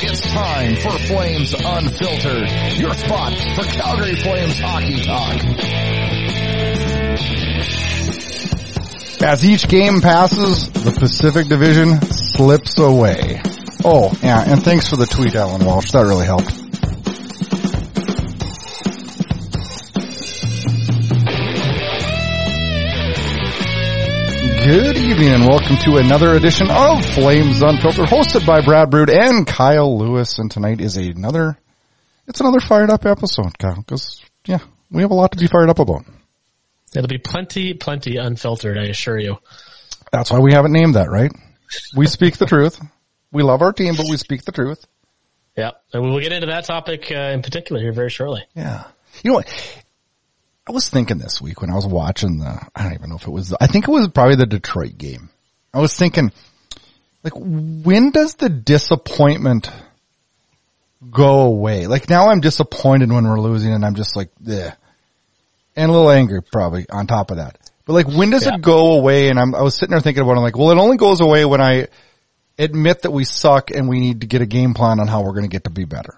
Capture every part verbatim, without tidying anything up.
It's time for Flames Unfiltered, your spot for Calgary Flames hockey talk. As each game passes, the Pacific Division slips away. Oh, yeah, and thanks for the tweet, Alan Walsh. That really helped. Good evening and welcome to another edition of Flames Unfiltered, hosted by Brad Brood and Kyle Lewis. And tonight is another, it's another fired up episode, Kyle, because, yeah, we have a lot to be fired up about. It'll be plenty, plenty unfiltered, I assure you. That's why we haven't named that, right? We speak the truth. We love our team, but we speak the truth. Yeah, and we will get into that topic uh, in particular here very shortly. Yeah. You know what? I was thinking this week when I was watching the, I don't even know if it was, the, I think it was probably the Detroit game. I was thinking, like, when does the disappointment go away? Like, now I'm disappointed when we're losing and I'm just like, bleh. And a little angry probably on top of that. But like, when does yeah. it go away? And I'm, I was sitting there thinking about it. I'm like, well, it only goes away when I admit that we suck and we need to get a game plan on how we're going to get to be better.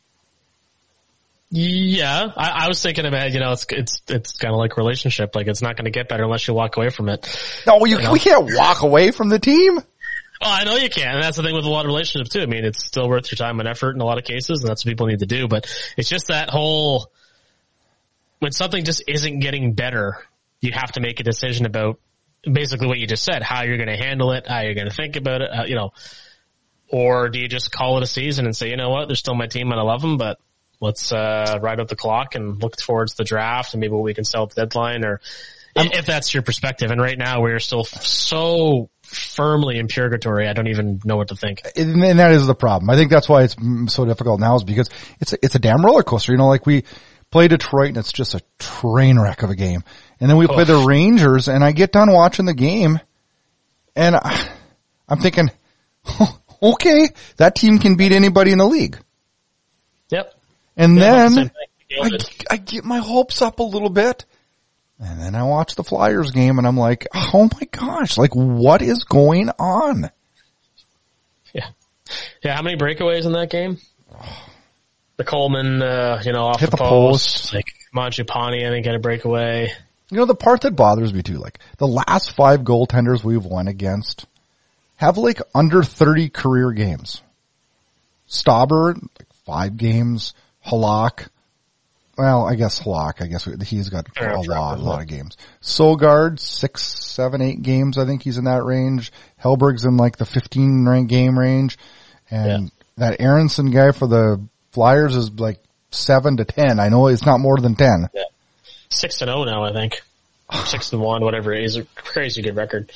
Yeah, I, I was thinking about, you know, it's, it's, it's kind of like a relationship. Like, it's not going to get better unless you walk away from it. No, you, you know? We can't walk away from the team. Well, I know you can, and that's the thing with a lot of relationships too. I mean, it's still worth your time and effort in a lot of cases, and that's what people need to do. But it's just that whole, when something just isn't getting better, you have to make a decision about basically what you just said, how you're going to handle it, how you're going to think about it, how, you know, or do you just call it a season and say, you know what, they're still my team and I love them, but let's uh ride out the clock and look towards the draft and maybe what we can sell at the deadline, or um, if that's your perspective. And right now we're still so firmly in purgatory, I don't even know what to think. And, and that is the problem. I think that's why it's so difficult now, is because it's a, it's a damn roller coaster. You know, like we play Detroit and it's just a train wreck of a game. And then we play oh. the Rangers and I get done watching the game and I, I'm thinking, oh, okay, that team can beat anybody in the league. Yep. And yeah, then I, I get my hopes up a little bit, and then I watch the Flyers game, and I'm like, oh my gosh, like what is going on? Yeah. Yeah, how many breakaways in that game? The Coleman, uh, you know, off Hit the, the post. post. Like Mangiapane, I think, had a breakaway. You know, the part that bothers me too, like the last five goaltenders we've won against have like under thirty career games. Stauber, like five games. Halak, well, I guess Halak, I guess he's got a lot, a lot of games. Sogard, six, seven, eight games, I think he's in that range. Hellberg's in like the fifteen rank game range. And yeah. that Aronson guy for the Flyers is like seven to ten. I know it's not more than ten. Yeah. Six and oh now, I think. Six and one, whatever it is. A crazy good record.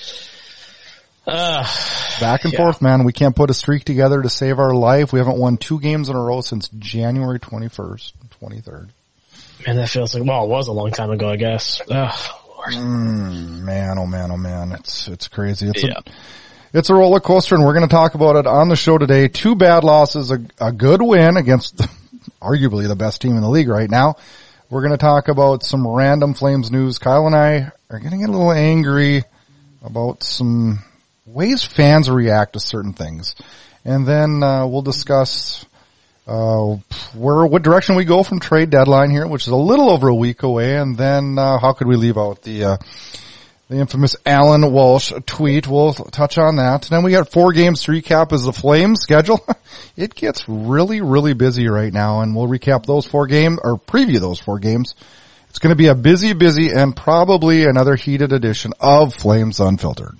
Uh, Back and yeah. forth, man. We can't put a streak together to save our life. We haven't won two games in a row since January twenty-first, twenty-third. Man, that feels like, well, it was a long time ago, I guess. Oh, Lord. Mm, man, oh man, oh man. It's, it's crazy. It's yeah. a, it's a roller coaster, and we're going to talk about it on the show today. Two bad losses, a, a good win against the, arguably the best team in the league right now. We're going to talk about some random Flames news. Kyle and I are getting a little angry about some ways fans react to certain things. And then uh we'll discuss uh where what direction we go from trade deadline here, which is a little over a week away, and then uh how could we leave out the uh the infamous Alan Walsh tweet. We'll touch on that. And then we got four games to recap as the Flames schedule. It gets really, really busy right now, and we'll recap those four games or preview those four games. It's going to be a busy, busy and probably another heated edition of Flames Unfiltered.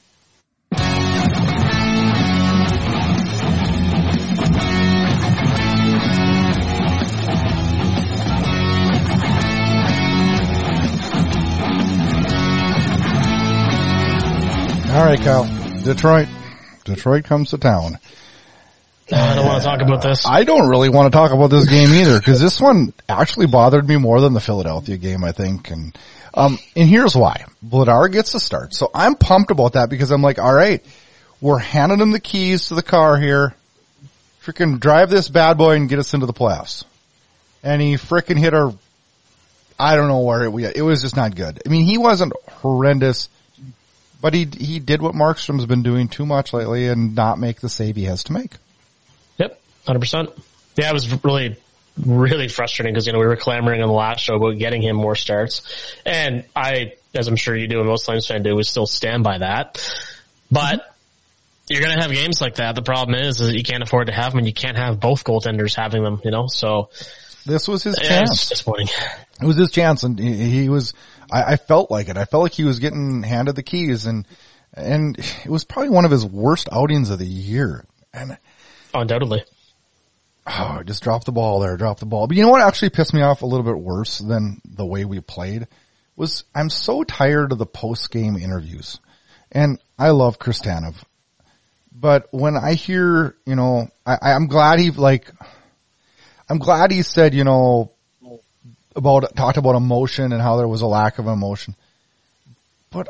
All right, Kyle. Detroit. Detroit comes to town. No, I don't want to talk about this. I don't really want to talk about this game either, because this one actually bothered me more than the Philadelphia game, I think. And um, and here's why. Vladar gets the start. So I'm pumped about that, because I'm like, all right, we're handing him the keys to the car here. Freaking drive this bad boy and get us into the playoffs. And he freaking hit our, I don't know where it, it was just not good. I mean, he wasn't horrendous. But he he did what Markstrom's been doing too much lately and not make the save he has to make. Yep. hundred percent. Yeah, it was really, really frustrating because, you know, we were clamoring on the last show about getting him more starts. And I, as I'm sure you do and most Flames fans do, would still stand by that. But mm-hmm. you're going to have games like that. The problem is, is that you can't afford to have them and you can't have both goaltenders having them, you know, so. This was his yeah, chance. It's disappointing. It was his chance, and he, he was, I, I felt like it. I felt like he was getting handed the keys, and, and it was probably one of his worst outings of the year. And undoubtedly. Oh, just dropped the ball there, dropped the ball. But you know what actually pissed me off a little bit worse than the way we played was I'm so tired of the post-game interviews. And I love Kristanov. But when I hear, you know, I, I'm glad he, like, I'm glad he said, you know, about, talked about emotion and how there was a lack of emotion. But,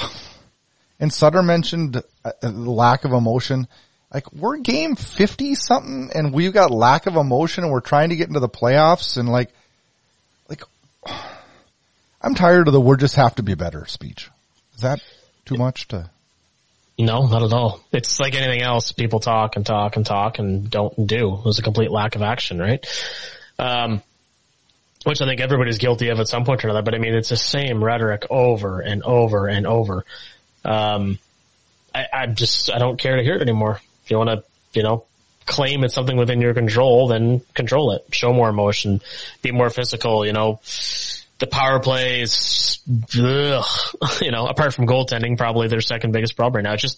and Sutter mentioned the lack of emotion. Like, we're game fifty something and we've got lack of emotion and we're trying to get into the playoffs and like, like, I'm tired of the we're just have to be better speech. Is that too much to? No, not at all. It's like anything else. People talk and talk and talk and don't do. There's a complete lack of action, right? Um, which I think everybody's guilty of at some point or another, but I mean, it's the same rhetoric over and over and over. Um, I, I just, I don't care to hear it anymore. If you want to, you know, claim it's something within your control, then control it. Show more emotion. Be more physical, you know. The power play is, ugh, you know, apart from goaltending, probably their second biggest problem right now. It's just,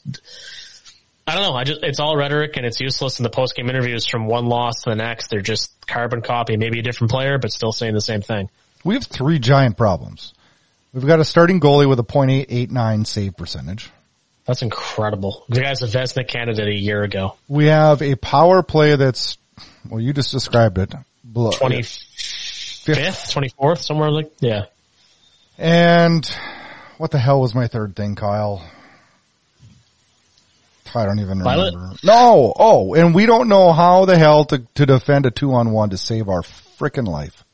I don't know. I just, it's all rhetoric and it's useless in the post-game interviews from one loss to the next. They're just carbon copy, maybe a different player, but still saying the same thing. We have three giant problems. We've got a starting goalie with a point eight eight nine save percentage. That's incredible. The guy's a Vezina candidate a year ago. We have a power play that's, well, you just described it. twenty-fifth, twenty-fourth, somewhere like, yeah. And what the hell was my third thing, Kyle? I don't even Violet? remember. No, oh, and we don't know how the hell to, to defend a two on one to save our frickin' life.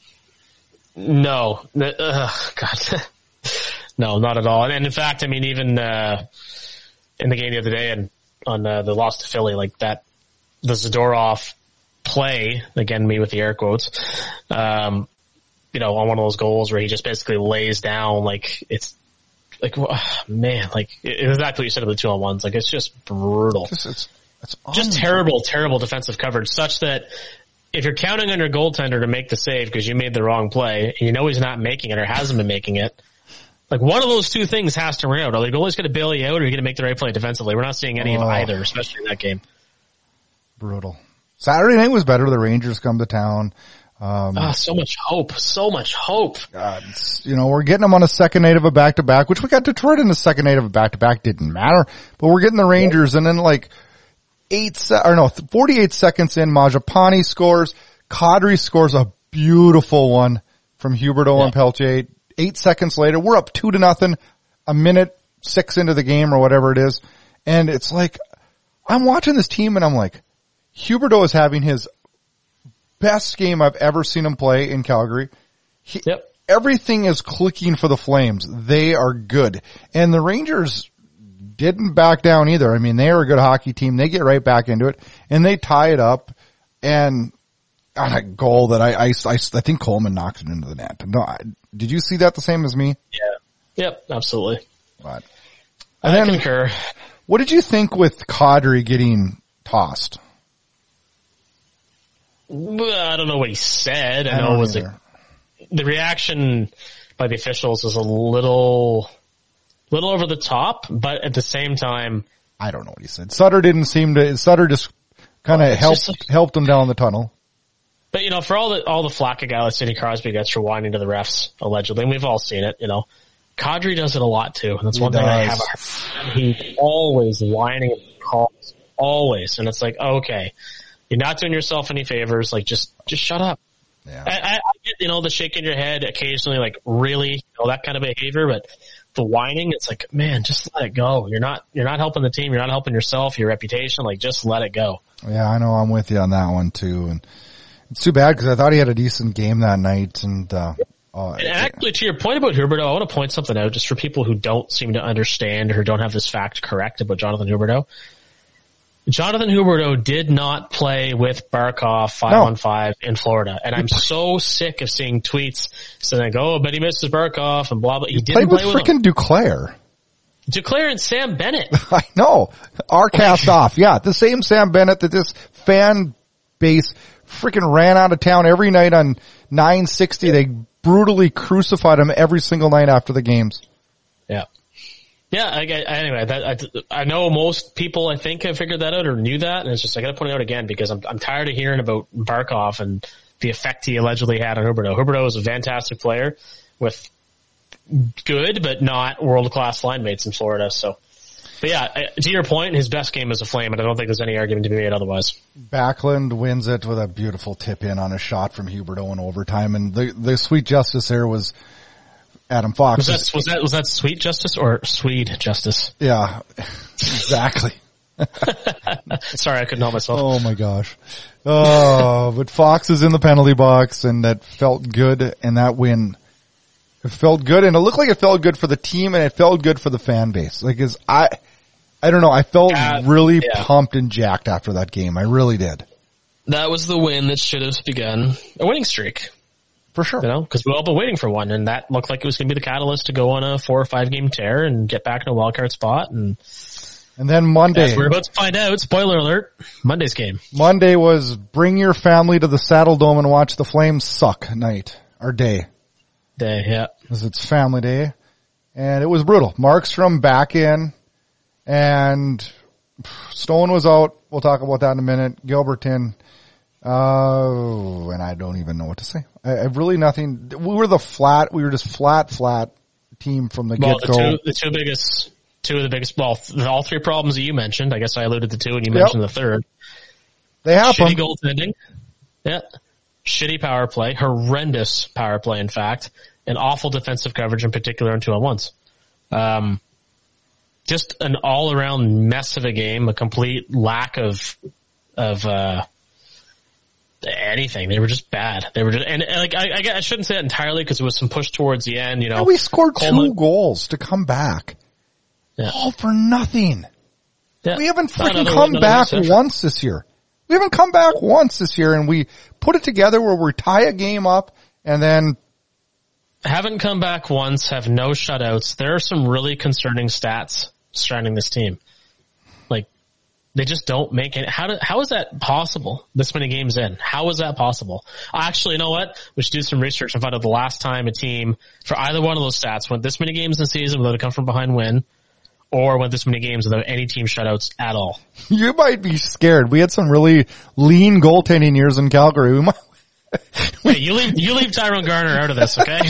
No. Uh, God. No, not at all. And in fact, I mean, even, uh, in the game the other day and on, uh, the loss to Philly, like that, the Zadorov play, again, me with the air quotes, um, you know, on one of those goals where he just basically lays down, like, it's, like, oh, man, like, it, exactly what you said about the two on ones. Like, it's just brutal. Just, it's, it's just terrible, terrible defensive coverage, such that if you're counting on your goaltender to make the save because you made the wrong play, and you know he's not making it or hasn't been making it, like, one of those two things has to work out. Are the goalie's going to bail you out, or are you going to make the right play defensively? We're not seeing any oh, of either, especially in that game. Brutal. Saturday night was better. The Rangers come to town. Um, ah, so much hope. So much hope. God, you know, we're getting them on a second night of a back-to-back, which we got Detroit in the second night of a back-to-back. Didn't matter. But we're getting the Rangers, and then like eight, se- or no, forty-eight seconds in, Majapani scores. Kadri scores a beautiful one from Huberdeau yeah. and Peltier. Eight seconds later, we're up two to nothing, a minute six into the game or whatever it is. And it's like, I'm watching this team and I'm like, Huberdeau is having his best game I've ever seen him play in Calgary. He, yep. Everything is clicking for the Flames. They are good. And the Rangers didn't back down either. I mean, they are a good hockey team. They get right back into it and they tie it up. And on a goal that I, I, I, I think Coleman knocked it into the net. No, I, did you see that the same as me? Yeah. Yep, absolutely. But, and I then, concur. What did you think with Kadri getting tossed? I don't know what he said. I, I know it was a, the reaction by the officials was a little, little over the top, but at the same time, I don't know what he said. Sutter didn't seem to, Sutter just kind of well, helped, like, helped him down the tunnel. But, you know, for all the, all the flack a guy like Sidney Crosby gets for whining to the refs, allegedly, and we've all seen it, you know, Kadri does it a lot too. And that's he one does. thing I have. A, he's always whining and calls. Always. And it's like, okay, you're not doing yourself any favors. Like, just, just shut up. Yeah. I, I, I get, you know, the shaking your head occasionally, like, really, you know, that kind of behavior, but the whining, it's like, man, just let it go. You're not, you're not helping the team. You're not helping yourself, your reputation. Like, just let it go. Yeah, I know. I'm with you on that one too. And it's too bad because I thought he had a decent game that night. And, uh, uh and actually, to your point about Huberdeau, I want to point something out just for people who don't seem to understand or who don't have this fact correct about Jonathan Huberdeau. Jonathan Huberdeau did not play with Barkov five No. on five in Florida. And I'm so sick of seeing tweets saying, like, oh, but he misses Barkov and blah, blah. He, He didn't played with play with freaking Duclair. him. Duclair and Sam Bennett. I know. Our cast off. Yeah, the same Sam Bennett that this fan base freaking ran out of town every night on nine sixty. They brutally crucified him every single night after the games. Yeah. Yeah, I, I, anyway, that, I, I know most people, I think, have figured that out or knew that, and it's just, I gotta point it out again because I'm, I'm tired of hearing about Barkov and the effect he allegedly had on Huberdeau. Huberdeau is a fantastic player with good, but not world-class line mates in Florida, so. But yeah, to your point, his best game is a Flame, and I don't think there's any argument to be made otherwise. Backlund wins it with a beautiful tip in on a shot from Huberdeau in overtime, and the, the sweet justice there was Adam Fox. Was that, was that, was that sweet justice or Swede justice? Yeah, exactly. Sorry, I couldn't help myself. Oh my gosh. Oh, but Fox is in the penalty box and that felt good, and that win, it felt good, and it looked like it felt good for the team and it felt good for the fan base. Like, is I, I don't know, I felt Uh, really yeah. pumped and jacked after that game. I really did. That was the win that should have begun a winning streak. For sure. You know, because we've all been waiting for one, and that looked like it was going to be the catalyst to go on a four or five game tear and get back in a wild card spot. And And then Monday, as we're about to find out, spoiler alert, Monday's game. Monday was bring your family to the Saddle Dome and watch the Flames suck night, or day. Day, yeah. Because it's family day. And it was brutal. Markstrom back in, and Stone was out. We'll talk about that in a minute. Gilberton, uh, and I don't even know what to say. I, I really nothing. We were the flat, we were just flat, flat team from the Well, get-go. the two, the two biggest, two of the biggest, well, th- all three problems that you mentioned, I guess I alluded to two and you Yep. mentioned the third. They happen. Shitty goaltending. Yeah. Shitty power play. Horrendous power play, in fact. And awful defensive coverage, in particular, in two-on-ones. Um, just an all-around mess of a game, a complete lack of, of, uh, anything. They were just bad. They were just, and, and like, I, I, I shouldn't say that entirely because it was some push towards the end, you know. And we scored Coleman- two goals to come back. Yeah. All for nothing. Yeah. We haven't Not freaking another- come another back message. once this year. We haven't come back once this year, and we put it together where we tie a game up, and then Haven't come back once, have no shutouts. There are some really concerning stats surrounding this team. Like, they just don't make it. How do, how is that possible this many games in? How is that possible? Actually, you know what? We should do some research and find out the last time a team, for either one of those stats, went this many games in the season without a come from behind win, or went this many games without any team shutouts at all. you might be scared. We had some really lean goaltending years in Calgary. We might, Hey, you leave, you leave Tyrone Garner out of this, okay?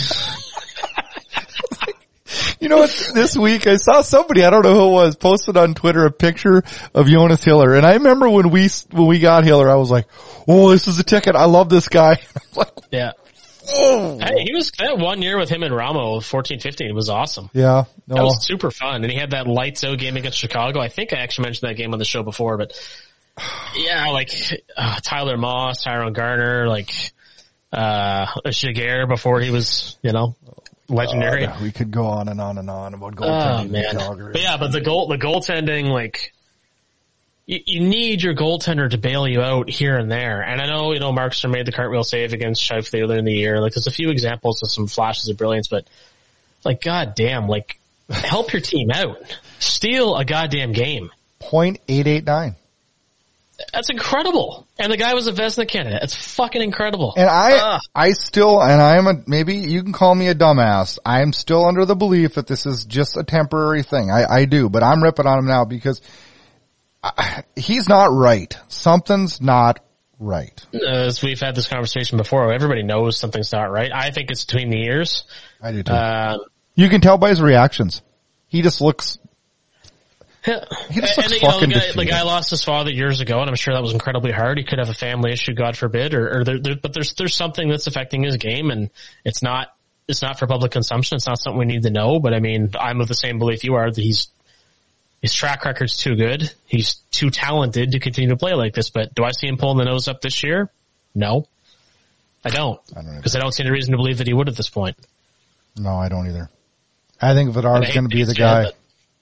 you know what? This week I saw somebody, I don't know who it was, posted on Twitter a picture of Jonas Hiller, and I remember when we when we got Hiller, I was like, "Oh, this is a ticket. I love this guy." I'm like, Yeah. "Oh, Hey, he was, that one year with him and Ramo, fourteen fifteen, it was awesome. yeah." No, That was super fun. And he had that lights out game against Chicago. I think I actually mentioned that game on the show before, but yeah, like, uh, Tyler Moss, Tyrone Garner, like, uh, Jaguar before he was, you know, legendary. God, we could go on and on and on about Oh goaltending in man. Calgary. But yeah, but the goal, the goaltending, like, you, you need your goaltender to bail you out here and there. And I know, you know, Markstrom made the cartwheel save against Scheifele earlier in the year. Like, there's a few examples of some flashes of brilliance, but like, goddamn, like, help your team out. Steal a goddamn game. point eight eight nine. That's incredible. And the guy was a Vezina candidate. It's fucking incredible. And I, Ugh. I still, and I'm a, maybe you can call me a dumbass. I'm still under the belief that this is just a temporary thing. I, I do, but I'm ripping on him now because I, he's not right. Something's not right. As we've had this conversation before, everybody knows something's not right. I think it's between the ears. I do too. Uh, You can tell by his reactions. He just looks, Yeah. He just and, looks you know, fucking the, guy, defeated. the guy lost his father years ago, and I'm sure that was incredibly hard. He could have a family issue, God forbid, or, or there, there, but there's there's something that's affecting his game, and it's not it's not for public consumption. It's not something we need to know. But I mean, I'm of the same belief you are that he's his track record's too good. He's too talented to continue to play like this. But do I see him pulling the nose up this year? No, I don't, I don't because I, don't see any reason to believe that he would at this point. no, I don't either. I think Vidar's I hate going to be to the say it, guy. but-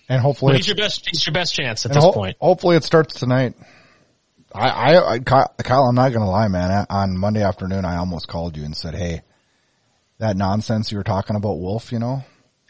And hopefully, But he's your best. He's your best chance at and this ho- point. hopefully it starts tonight. I, I, I, Kyle, I'm not going to lie, man. On Monday afternoon, I almost called you and said, "Hey, that nonsense you were talking about Wolf, you know."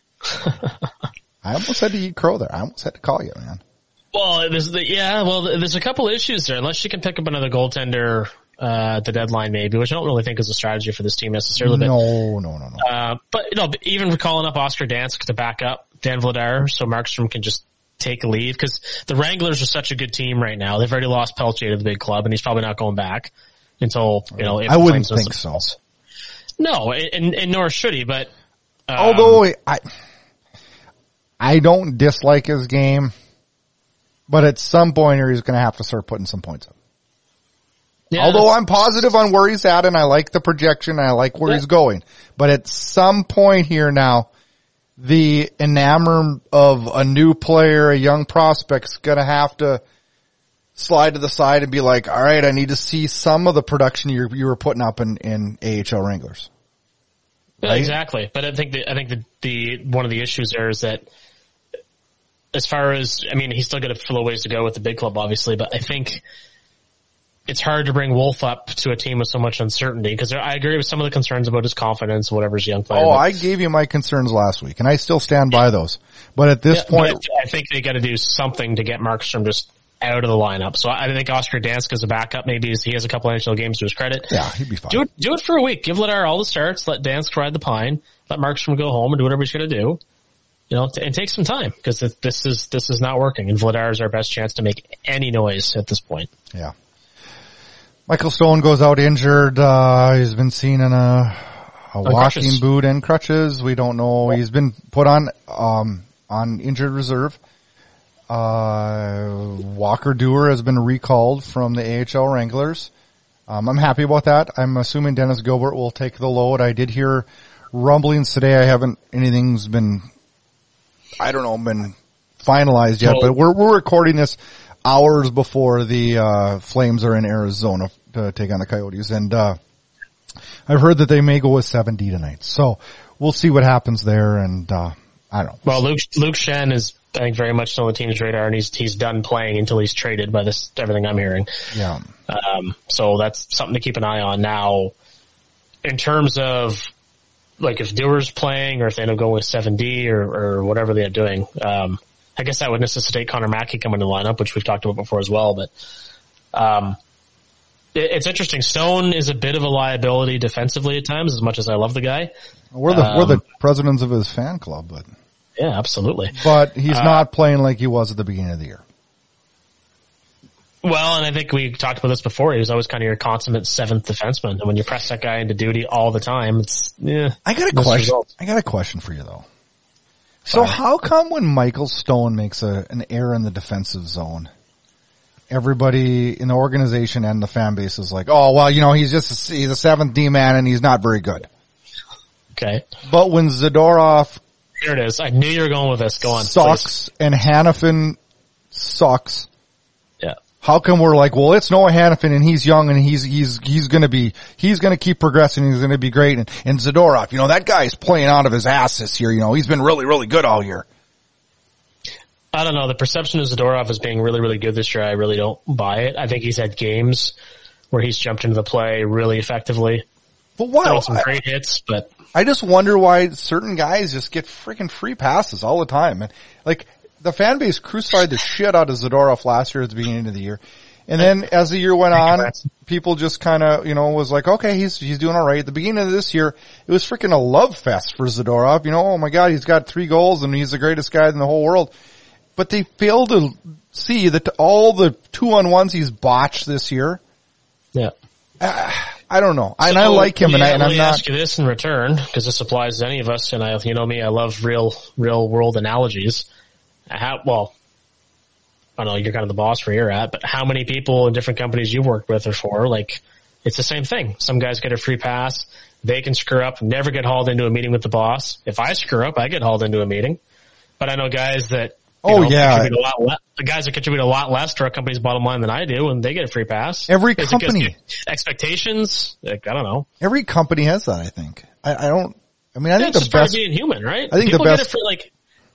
I almost had to eat crow there. I almost had to call you, man. Well, there's the, yeah, well, there's a couple issues there. Unless you can pick up another goaltender uh, at the deadline, maybe, which I don't really think is a strategy for this team necessarily. But, no, no, no, no. Uh, but you know, even calling up Oscar Dansk to back up Dan Vladar, so Markstrom can just take a leave, because the Wranglers are such a good team right now. They've already lost Peltier to the big club, and he's probably not going back until you know. If I wouldn't Flames think so. No, and, and nor should he. But um, although I, I don't dislike his game, but at some point here he's going to have to start putting some points up. yeah, Although I'm positive on where he's at, and I like the projection, and I like where yeah. he's going. But at some point here now, the enamor of a new player, a young prospect's going to have to slide to the side and be like, all right, I need to see some of the production you you were putting up in, in A H L Wranglers. Yeah, Right? exactly. But I think the, I think the, the, one of the issues there is that as far as, I mean, he's still got a little ways to go with the big club, obviously, but I think it's hard to bring Wolf up to a team with so much uncertainty, because I agree with some of the concerns about his confidence, whatever's young player. Oh, but, I gave you my concerns last week, and I still stand by those. But at this yeah, point, but I think they got to do something to get Markstrom just out of the lineup. So I think Oscar Dansk as a backup, maybe he has a couple N H L games to his credit. yeah, he'd be fine. Do it, do it for a week. Give Vladar all the starts. Let Dansk ride the pine. Let Markstrom go home and do whatever he's going to do. You know, and take some time, because this is this is not working. And Vladar is our best chance to make any noise at this point. Yeah. Michael Stone goes out injured. Uh, he's been seen in a, a walking crutches. boot and crutches. We don't know. He's been put on, um, on injured reserve. Uh, Walker Dewar has been recalled from the A H L Wranglers. Um, I'm happy about that. I'm assuming Dennis Gilbert will take the load. I did hear rumblings today. I haven't, anything's been, I don't know, been finalized yet, So- but we're, we're recording this hours before the, uh, Flames are in Arizona to take on the Coyotes. And, uh, I've heard that they may go with seven D tonight. So we'll see what happens there. And, uh, I don't know. Well, Luke Luke Shen is, I think, very much still on the team's radar, and he's he's done playing until he's traded by this everything I'm hearing. Yeah. Um, so that's something to keep an eye on. Now, in terms of like if Dewar's playing, or if they end up going with seven D or or whatever they're doing, um, I guess that would necessitate Connor Mackey coming to the lineup, which we've talked about before as well. But um, it, it's interesting. Stone is a bit of a liability defensively at times, as much as I love the guy. We're the, Um, we're the presidents of his fan club, but, Yeah, absolutely. but he's Uh, not playing like he was at the beginning of the year. Well, and I think we talked about this before. He was always kind of your consummate seventh defenseman. And when you press that guy into duty all the time, it's, yeah. I got a mixed question. results. I got a question for you though. So how come when Michael Stone makes a, an error in the defensive zone, everybody in the organization and the fan base is like, oh, well, you know, he's just, a, he's a seventh D man and he's not very good. Okay. But when Zadorov Here it is. I knew you were going with this. Go on. sucks and Hanifin sucks, Please. Yeah. how come we're like, well, it's Noah Hanifin and he's young and he's, he's, he's gonna be, he's gonna keep progressing, he's gonna be great. And, and Zadorov, you know, that guy's playing out of his ass this year, you know, he's been really, really good all year. I don't know. The perception of Zadorov as being really, really good this year, I really don't buy it. I think he's had games where he's jumped into the play really effectively. But why? Thrown some great hits, but I just wonder why certain guys just get freaking free passes all the time. And like the fan base crucified the shit out of Zadorov last year at the beginning of the year. And then as the year went on, people just kind of, you know, was like, okay, he's, he's doing all right. At the beginning of this year, it was freaking a love fest for Zadorov. You know, oh my God, he's got three goals and he's the greatest guy in the whole world. But they failed to see that all the two on ones he's botched this year. yeah. Uh, I don't know. And So, I like him, and, yeah, I, and let I'm me not. ask you this in return, because this applies to any of us, and I, you know me, I love real, real world analogies. How, well, I don't know, you're kind of the boss where you're at, but how many people in different companies you've worked with or for, like, it's the same thing. Some guys get a free pass, they can screw up, never get hauled into a meeting with the boss. If I screw up, I get hauled into a meeting. But I know guys that, you Oh, know, yeah. contribute a lot le- the guys that contribute a lot less to our company's bottom line than I do, and they get a free pass. Every Is it 'cause company. expectations, like, I don't know. Every company has that, I think. I, I don't, I mean, I Yeah, think it's the just part of best, being human, right? I think the People best- get it for like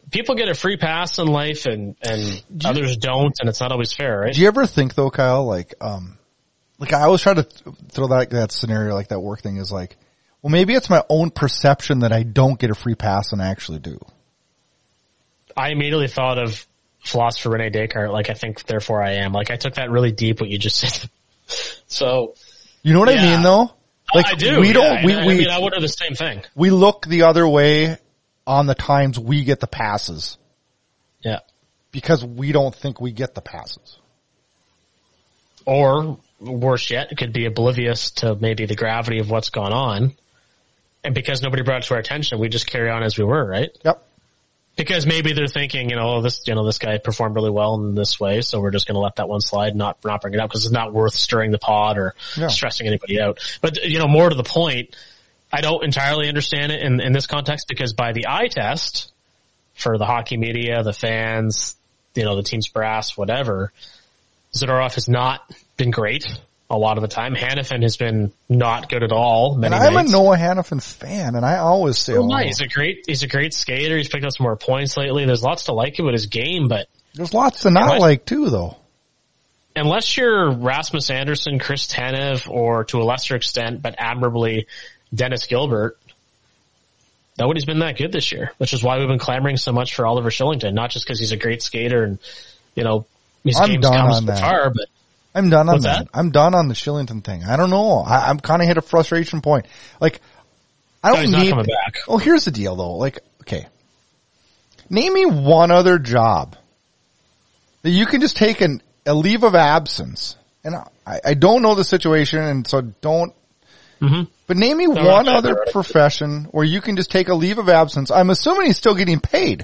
people get a free pass in life and, and others don't, and it's not always fair, right? Do you ever think though, Kyle, like, um, like I always try to th- throw that, that scenario, like that work thing is like, well, maybe it's my own perception that I don't get a free pass and I actually do. I immediately thought of philosopher Rene Descartes, like I think, therefore I am. Like I took that really deep, what you just said. So. You know what yeah. I mean though? Like I do. we yeah. don't, we, I, we, I mean, I would do the same thing. We look the other way on the times we get the passes. Yeah. Because we don't think we get the passes. Or worse yet, it could be oblivious to maybe the gravity of what's gone on. And because nobody brought it to our attention, we just carry on as we were, right? Yep. Because maybe they're thinking, you know, oh, this, you know, this guy performed really well in this way, so we're just going to let that one slide, and not not bring it up because it's not worth stirring the pot or yeah. stressing anybody out. But you know, more to the point, I don't entirely understand it in in this context because by the eye test for the hockey media, the fans, you know, the team's brass, whatever, Zadorov has not been great a lot of the time. Hanifin has been not good at all. Many and I'm nights. a Noah Hanifin fan, and I always say, well, oh, no, he's a great, he's a great skater. He's picked up some more points lately. There's lots to like about his game, but there's lots to not unless, like too, though. Unless you're Rasmus Anderson, Chris Tanev, or to a lesser extent, but admirably, Dennis Gilbert, nobody's been that good this year, which is why we've been clamoring so much for Oliver Shillington, not just because he's a great skater and, you know, his I'm game's done come on so that. far, but I'm done on What's that. that. I'm done on the Shillington thing. I don't know. I, I'm kind of hit a frustration point. Like, I no, don't he's need. not coming back. Oh, here's the deal, though. Like, okay, name me one other job that you can just take an, a leave of absence. And I, I don't know the situation, and so don't. Mm-hmm. But name me No, one right, other right. profession where you can just take a leave of absence. I'm assuming he's still getting paid.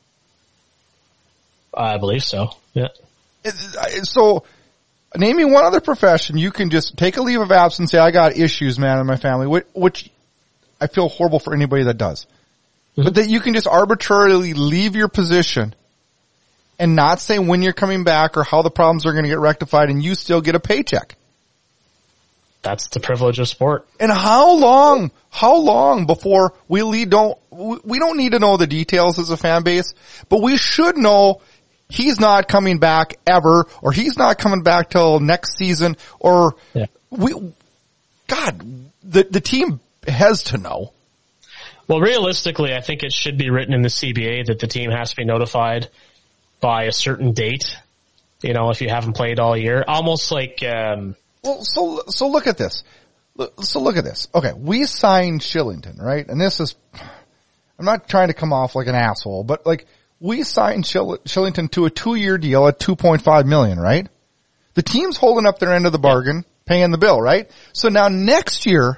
I believe so. Yeah. So, name me one other profession you can just take a leave of absence, say, I got issues, man, in my family, which, which I feel horrible for anybody that does. Mm-hmm. But that you can just arbitrarily leave your position and not say when you're coming back or how the problems are going to get rectified, and you still get a paycheck. That's the privilege of sport. And how long, how long before we lead don't, we don't need to know the details as a fan base, but we should know he's not coming back ever, or he's not coming back till next season, or yeah. we, God, the, the team has to know. Well, realistically, I think it should be written in the C B A that the team has to be notified by a certain date. You know, if you haven't played all year, almost like, um, well, so, so look at this. So look at this. Okay. We signed Shillington, right? And this is, I'm not trying to come off like an asshole, but like, we signed Shill- Shillington to a two-year deal at two point five million dollars, right? The team's holding up their end of the bargain, paying the bill, right? So now next year,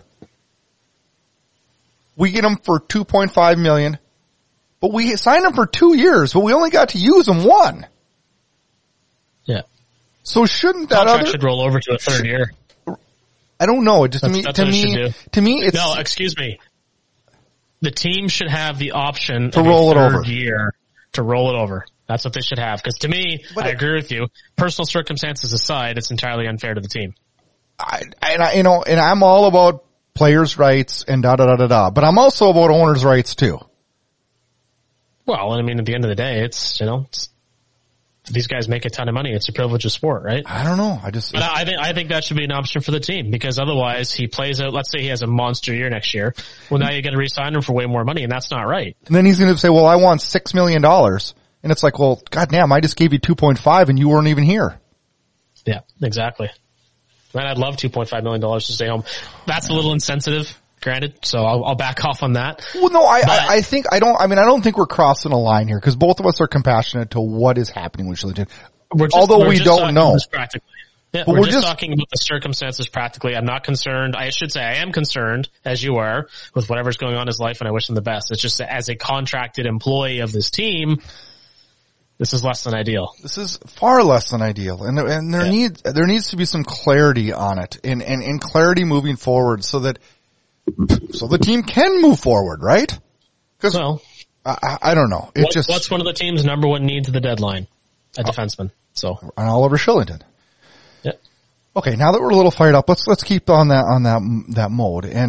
we get him for two point five million dollars, but we signed him for two years, but we only got to use him one. Yeah. So shouldn't that contract other should roll over to a third year? I don't know. It just That's, to me, that's to what it me, should do. to me, it's No, excuse me. The team should have the option To of roll a it third over. year to roll it over. That's what they should have. Because to me, But I it- agree with you. Personal circumstances aside, it's entirely unfair to the team. I, and I, you know, and I'm all about players' rights and da da da da da, but I'm also about owners' rights too. Well, I mean, at the end of the day, it's, you know, it's, these guys make a ton of money. It's a privilege of sport, right? I don't know. I just, But I think I think that should be an option for the team because otherwise he plays out. Let's say he has a monster year next year. Well, now you got to re-sign him for way more money, and that's not right. and then he's going to say, "Well, I want six million dollars," and it's like, "Well, goddamn, I just gave you two point five, and you weren't even here." Yeah, exactly. And I'd love two point five million dollars to stay home. That's a little insensitive, granted. So I'll, I'll back off on that. Well, no, I, But- I, I think I don't. I mean, I don't think we're crossing a line here because both of us are compassionate to what is happening with Shillington. We're just, Although we're we just don't talking know. this practically. Yeah, But we're, we're just, just- talking about the circumstances practically. I'm not concerned. I should say I am concerned, as you are, with whatever's going on in his life, and I wish him the best. It's just that as a contracted employee of this team, this is less than ideal. This is far less than ideal, and and there Yeah. needs there needs to be some clarity on it, and and and clarity moving forward, so that so the team can move forward, right? Because Well, I, I I don't know, it what, just what's one of the team's number one needs at the deadline? A defenseman. So, on Oliver Shillington. yeah. Okay, now that we're a little fired up, let's let's keep on that on that that mode. And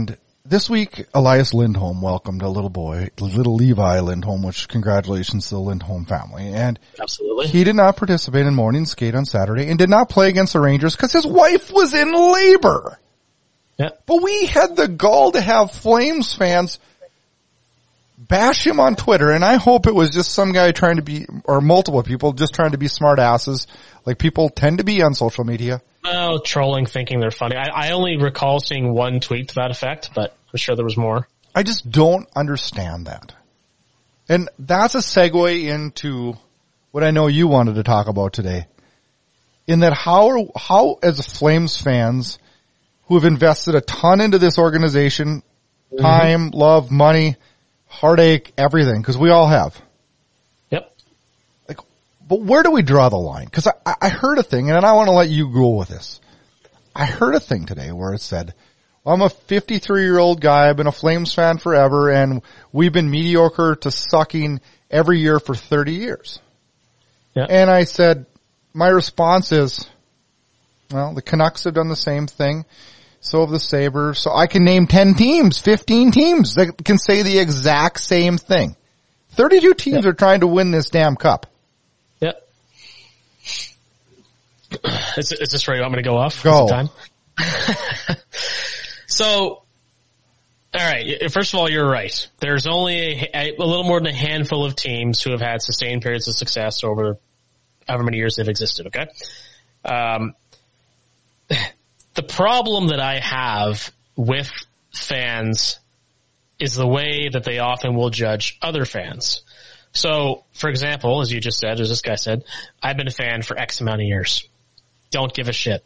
this week, Elias Lindholm welcomed a little boy, little Levi Lindholm, which congratulations to the Lindholm family. And absolutely, he did not participate in morning skate on Saturday and did not play against the Rangers because his wife was in labor. Yeah. But we had the gall to have Flames fans bash him on Twitter, and I hope it was just some guy trying to be, or multiple people just trying to be smart asses, like people tend to be on social media. Oh, trolling, thinking they're funny. I, I only recall seeing one tweet to that effect, but I'm sure there was more. I just don't understand that. And that's a segue into what I know you wanted to talk about today. In that how are, how as Flames fans who have invested a ton into this organization, time, mm-hmm. love, money, heartache, everything, because we all have. Yep. Like, but where do we draw the line? Because I, I heard a thing, and I want to let you go with this. I heard a thing today where it said, well, I'm a fifty-three-year-old guy, I've been a Flames fan forever, and we've been mediocre to sucking every year for thirty years. Yep. And I said, my response is, well, the Canucks have done the same thing. So have the Sabres. So I can name ten teams, fifteen teams that can say the exact same thing. thirty-two teams yep. are trying to win this damn cup. Yep. Is, is this where you want me to go off? Go. Is it time? So, all right. First of all, you're right. There's only a, a little more than a handful of teams who have had sustained periods of success over however many years they've existed. Okay. Um, The problem that I have with fans is the way that they often will judge other fans. So, for example, as you just said, as this guy said, I've been a fan for X amount of years. Don't give a shit.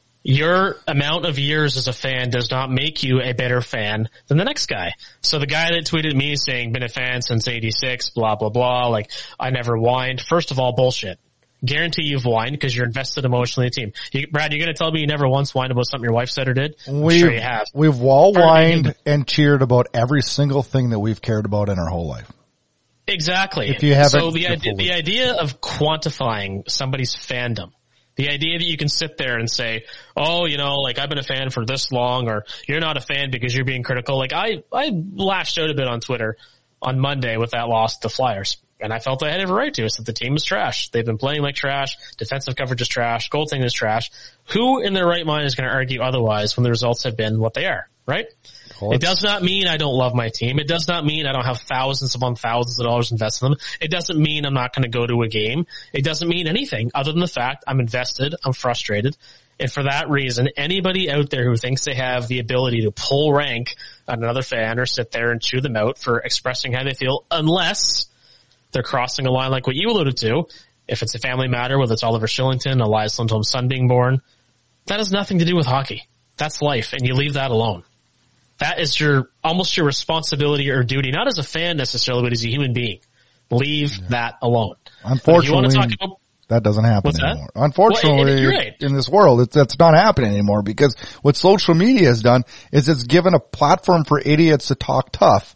Your amount of years as a fan does not make you a better fan than the next guy. So the guy that tweeted me saying, been a fan since eighty-six, blah, blah, blah, like, I never whined. First of all, bullshit. Guarantee you've whined because you're invested emotionally in the team. You, Brad, you're going to tell me you never once whined about something your wife said or did? I'm we've, sure you have. We've all whined and cheered about every single thing that we've cared about in our whole life. Exactly. If you haven't, so the idea, the idea of quantifying somebody's fandom, the idea that you can sit there and say, oh, you know, like I've been a fan for this long, or you're not a fan because you're being critical. Like I, I lashed out a bit on Twitter on Monday with that loss to the Flyers. And I felt I had every right to. It's that the team is trash. They've been playing like trash. Defensive coverage is trash. Goaltending is trash. Who in their right mind is going to argue otherwise when the results have been what they are, right? Well, it does not mean I don't love my team. It does not mean I don't have thousands upon thousands of dollars invested in them. It doesn't mean I'm not going to go to a game. It doesn't mean anything other than the fact I'm invested. I'm frustrated. And for that reason, anybody out there who thinks they have the ability to pull rank on another fan or sit there and chew them out for expressing how they feel, unless they're crossing a line like what you alluded to, if it's a family matter, whether it's Oliver Shillington, Elias Lindholm's son being born, that has nothing to do with hockey. That's life, and you leave that alone. That is your, almost your responsibility or duty, not as a fan necessarily, but as a human being. Leave yeah. that alone. Unfortunately, talk about, that doesn't happen what's anymore. That? Unfortunately, well, right. in this world, it's, that's not happening anymore, because what social media has done is it's given a platform for idiots to talk tough.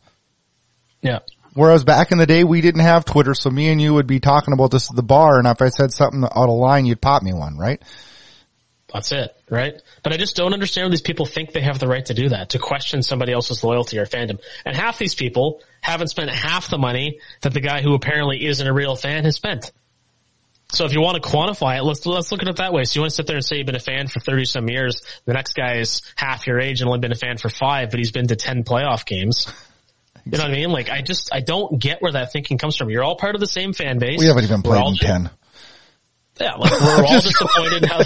Yeah. Whereas back in the day, we didn't have Twitter, so me and you would be talking about this at the bar, and if I said something out of line, you'd pop me one, right? That's it, right? But I just don't understand why these people think they have the right to do that, to question somebody else's loyalty or fandom. And half these people haven't spent half the money that the guy who apparently isn't a real fan has spent. So if you want to quantify it, let's let's look at it that way. So you want to sit there and say you've been a fan for thirty some years, the next guy is half your age and only been a fan for five, but he's been to ten playoff games. You know what I mean? Like, I just, I don't get where that thinking comes from. You're all part of the same fan base. We haven't even played in just, ten. Yeah, like, we're all disappointed how,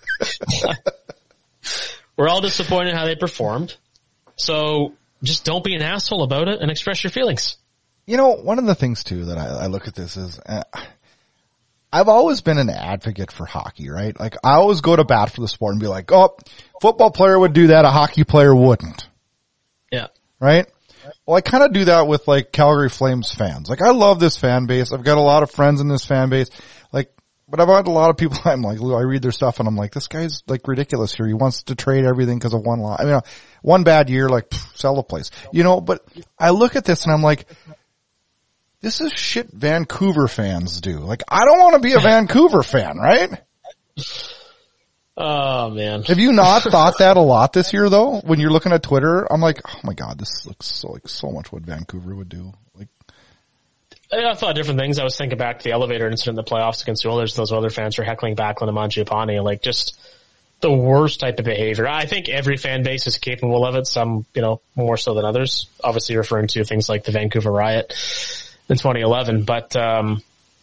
we're all disappointed how they performed. So just don't be an asshole about it and express your feelings. You know, one of the things too that I, I look at this is, uh, I've always been an advocate for hockey, right? Like, I always go to bat for the sport and be like, oh, football player would do that, a hockey player wouldn't. Yeah. Right? Well, I kind of do that with like Calgary Flames fans. Like, I love this fan base. I've got a lot of friends in this fan base. Like, but I've had a lot of people, I'm like, I read their stuff and I'm like, this guy's like ridiculous here. He wants to trade everything because of one loss. I mean, one bad year, like, pff, sell the place. You know, but I look at this and I'm like, this is shit Vancouver fans do. Like, I don't want to be a Vancouver fan, right? Oh man. Have you not thought that a lot this year though? When you're looking at Twitter, I'm like, oh my God, this looks so like so much what Vancouver would do. Like, I thought different things. I was thinking back to the elevator incident in the playoffs against the Oilers. Those other fans were heckling Backlund and Mangiapane, like just the worst type of behavior. I think every fan base is capable of it. Some, you know, more so than others. Obviously referring to things like the Vancouver riot in twenty eleven, but, um,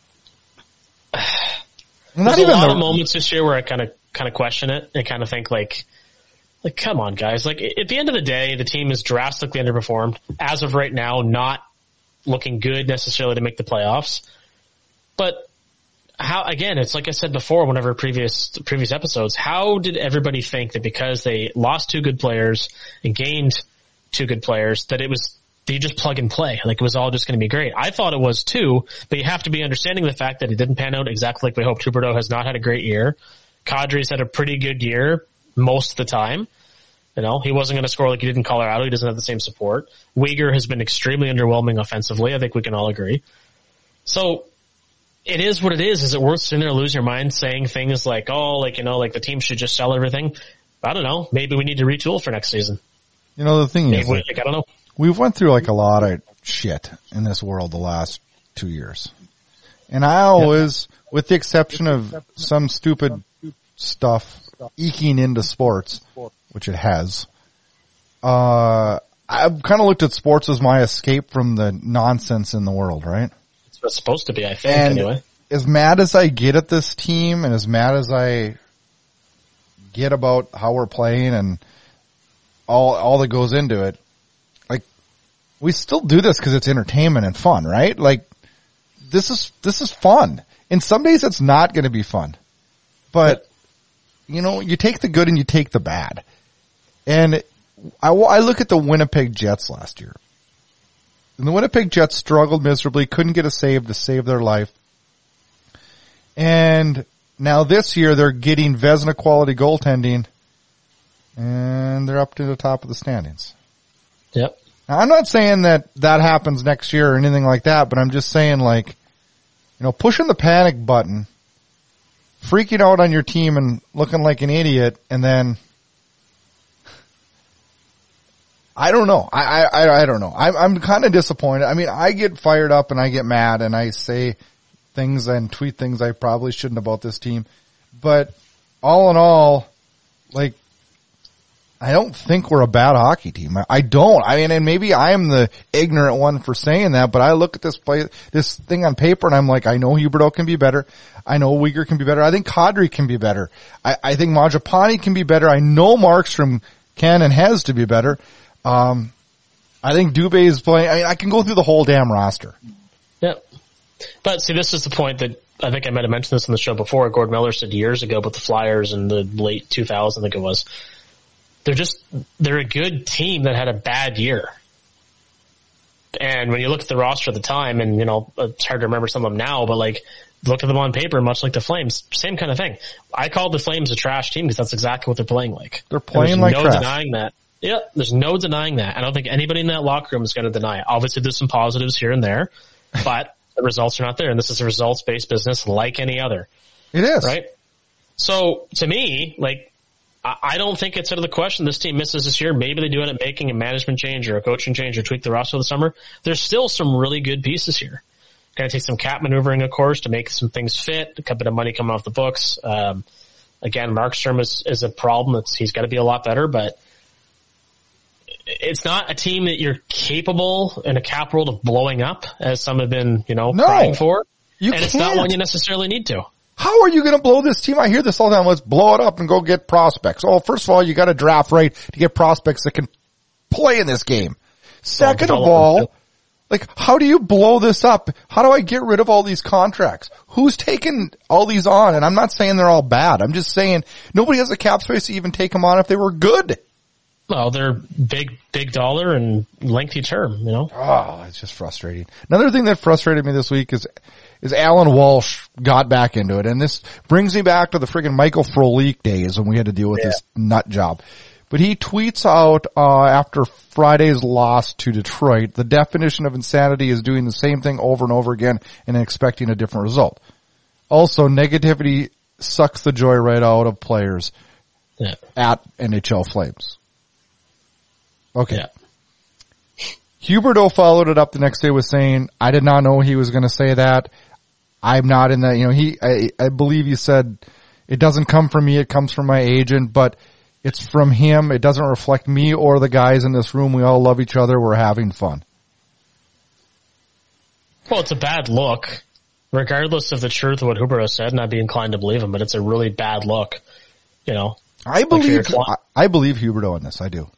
not there's even a lot the, of moments this year where I kind of, kind of question it and kind of think like, like, come on guys. Like at the end of the day, the team is drastically underperformed as of right now, not looking good necessarily to make the playoffs. But how, again, it's like I said before, whenever previous, previous episodes, how did everybody think that because they lost two good players and gained two good players that it was, they just plug and play? Like it was all just going to be great. I thought it was too, but you have to be understanding the fact that it didn't pan out exactly like we hoped. Huberdeau has not had a great year. Kadri's had a pretty good year most of the time. You know, he wasn't going to score like he did in Colorado. He doesn't have the same support. Weegar has been extremely underwhelming offensively. I think we can all agree. So it is what it is. Is it worth sitting there losing your mind saying things like, oh, like, you know, like the team should just sell everything? I don't know. Maybe we need to retool for next season. You know, the thing Maybe is, we, like, like, I don't know. We've went through like a lot of shit in this world the last two years. And I always, yep. with the exception of some stupid stuff eking into sports, which it has, uh, I've kind of looked at sports as my escape from the nonsense in the world, right? It's what's supposed to be, I think, and anyway. As mad as I get at this team and as mad as I get about how we're playing and all, all that goes into it, like, we still do this because it's entertainment and fun, right? Like, this is, this is fun. And some days it's not going to be fun. But, you know, you take the good and you take the bad. And I, I look at the Winnipeg Jets last year. And the Winnipeg Jets struggled miserably, couldn't get a save to save their life. And now this year they're getting Vezina quality goaltending and they're up to the top of the standings. Yep. Now, I'm not saying that that happens next year or anything like that, but I'm just saying, like, you know, pushing the panic button, freaking out on your team and looking like an idiot, and then I don't know. I I I don't know. I'm I'm kind of disappointed. I mean, I get fired up and I get mad and I say things and tweet things I probably shouldn't about this team, but all in all, like, I don't think we're a bad hockey team. I don't. I mean, and maybe I am the ignorant one for saying that, but I look at this play, this thing on paper and I'm like, I know Huberdeau can be better. I know Weegar can be better. I think Kadri can be better. I, I think Mangiapane can be better. I know Markstrom can and has to be better. Um, I think Dubé is playing. I mean, I can go through the whole damn roster. Yep. But see, this is the point that I think I might have mentioned this on the show before. Gord Miller said years ago about the Flyers in the late two thousands, I think it was. They're just, they're a good team that had a bad year. And when you look at the roster at the time, and, you know, it's hard to remember some of them now, but like, look at them on paper, much like the Flames, same kind of thing. I called the Flames a trash team because that's exactly what they're playing like. They're playing like no trash. No denying that. Yeah, there's no denying that. I don't think anybody in that locker room is going to deny it. Obviously, there's some positives here and there, but the results are not there. And this is a results-based business like any other. It is. Right? So, to me, like, I don't think it's out of the question this team misses this year. Maybe they do end up making a management change or a coaching change or tweak the roster this summer. There's still some really good pieces here. Going to take some cap maneuvering, of course, to make some things fit. A couple of money coming off the books. Um, again, Markstrom is, is a problem. It's, he's got to be a lot better, but it's not a team that you're capable in a cap world of blowing up, as some have been, you know, no, crying for. You and can't. It's not one you necessarily need to. How are you going to blow this team? I hear this all the time. Let's blow it up and go get prospects. Oh, first of all, you got to draft right to get prospects that can play in this game. Second of all, like, how do you blow this up? How do I get rid of all these contracts? Who's taking all these on? And I'm not saying they're all bad. I'm just saying nobody has the cap space to even take them on if they were good. Well, they're big, big dollar and lengthy term, you know? Oh, it's just frustrating. Another thing that frustrated me this week is is Alan Walsh got back into it. And this brings me back to the friggin' Michael Frolik days when we had to deal with yeah. this nut job. But he tweets out uh after Friday's loss to Detroit, the definition of insanity is doing the same thing over and over again and expecting a different result. Also, negativity sucks the joy right out of players. Yeah. at N H L Flames. Okay. Yeah. Huberdeau followed it up the next day with saying, I did not know he was going to say that. I'm not in that, you know, he, I, I believe he said, it doesn't come from me, it comes from my agent, but it's from him. It doesn't reflect me or the guys in this room. We all love each other. We're having fun. Well, it's a bad look, regardless of the truth of what Huberdeau said, and I'd be inclined to believe him, but it's a really bad look, you know. I believe, I, I believe Huberdeau in this. I do.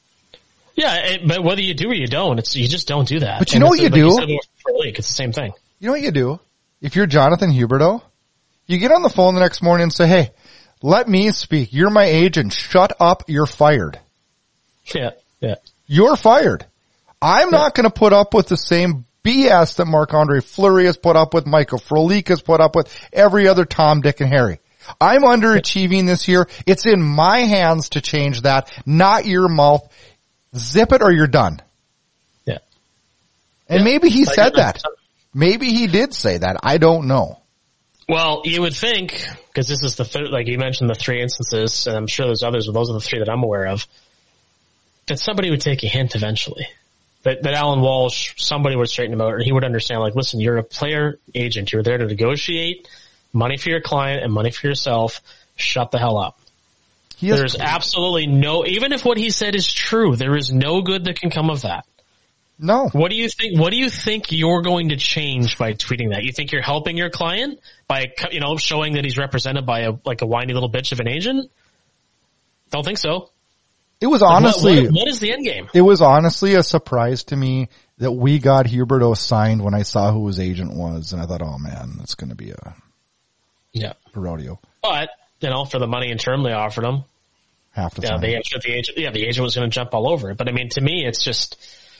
Yeah, it, but whether you do or you don't, it's you just don't do that. But you and know what you like do? You said for league, it's the same thing. You know what you do? If you're Jonathan Huberdeau, you get on the phone the next morning and say, hey, let me speak. You're my agent. Shut up. You're fired. Yeah, yeah. You're fired. I'm yeah. not going to put up with the same B S that Marc-Andre Fleury has put up with, Michael Frolik has put up with, every other Tom, Dick, and Harry. I'm underachieving this year. It's in my hands to change that, not your mouth. Zip it or you're done. Yeah. And yeah. maybe he like, said that. Maybe he did say that. I don't know. Well, you would think, because this is the third, like you mentioned the three instances, and I'm sure there's others, but those are the three that I'm aware of, that somebody would take a hint eventually. That, that Alan Walsh, somebody would straighten him out, or he would understand, like, listen, you're a player agent. You're there to negotiate money for your client and money for yourself. Shut the hell up. There's absolutely no, even if what he said is true, there is no good that can come of that. No. What do you think, what do you think you're going to change by tweeting that? You think you're helping your client by, you know, showing that he's represented by a, like a whiny little bitch of an agent? Don't think so. It was honestly, what, what, what is the end game? It was honestly a surprise to me that we got Huberdeau signed when I saw who his agent was, and I thought, oh man, that's going to be a, yeah, a rodeo. But, you know, for the money and term they offered him, half the yeah, time. they, the agent, yeah, the agent was going to jump all over it. But I mean, to me, it's just,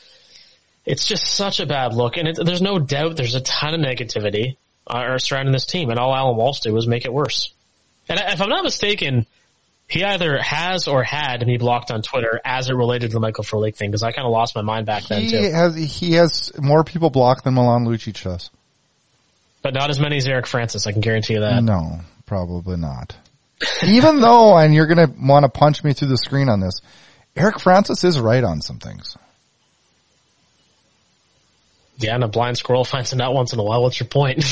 it's just such a bad look. And it, there's no doubt there's a ton of negativity uh, surrounding this team. And all Alan Walsh did was make it worse. And if I'm not mistaken, he either has or had me blocked on Twitter as it related to the Michael Frolik thing, because I kind of lost my mind back then he too. Has, he has more people blocked than Milan Lucic does. But not as many as Eric Francis, I can guarantee you that. No, probably not. Even though, and you're going to want to punch me through the screen on this, Eric Francis is right on some things. Yeah, and a blind squirrel finds a nut once in a while. What's your point?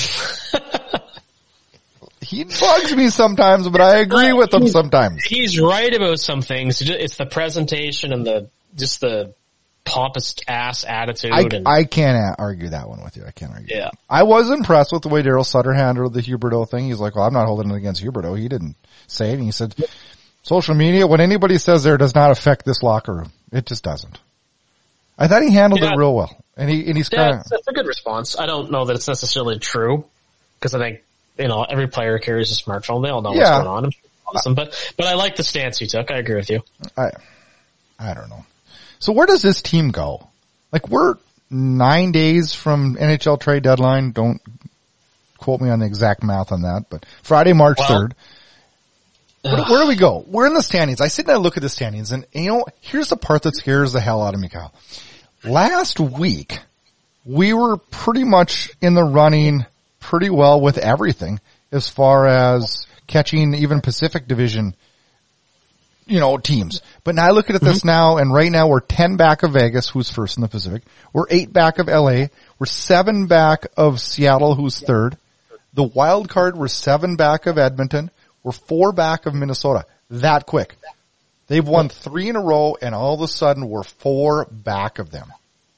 He bugs me sometimes, but I agree with him sometimes. He's right about some things. It's the presentation and the just the pompous ass attitude. I, and, I can't argue that one with you. I can't argue. Yeah. I was impressed with the way Daryl Sutter handled the Huberdeau thing. He's like, well, I'm not holding it against Huberdeau. He didn't say it. And he said, social media, what anybody says there does not affect this locker room. It just doesn't. I thought he handled yeah. it real well. And he, and he's yeah, kind of. That's a good response. I don't know that it's necessarily true, because I think, you know, every player carries a smartphone. They all know yeah. what's going on. I'm sure it's awesome. But, but I like the stance he took. I agree with you. I, I don't know. So where does this team go? Like, we're nine days from N H L trade deadline. Don't quote me on the exact math on that, but Friday, March third. Well, where, where do we go? We're in the standings. I sit and I look at the standings, and, and you know, here's the part that scares the hell out of me, Kyle. Last week, we were pretty much in the running pretty well with everything as far as catching even Pacific Division, you know, teams. But now I look at this mm-hmm. now, and right now we're ten back of Vegas, who's first in the Pacific. We're eight back of L A. We're seven back of Seattle, who's third. The wild card, we're seven back of Edmonton. We're four back of Minnesota. That quick. They've won three in a row, and all of a sudden we're four back of them.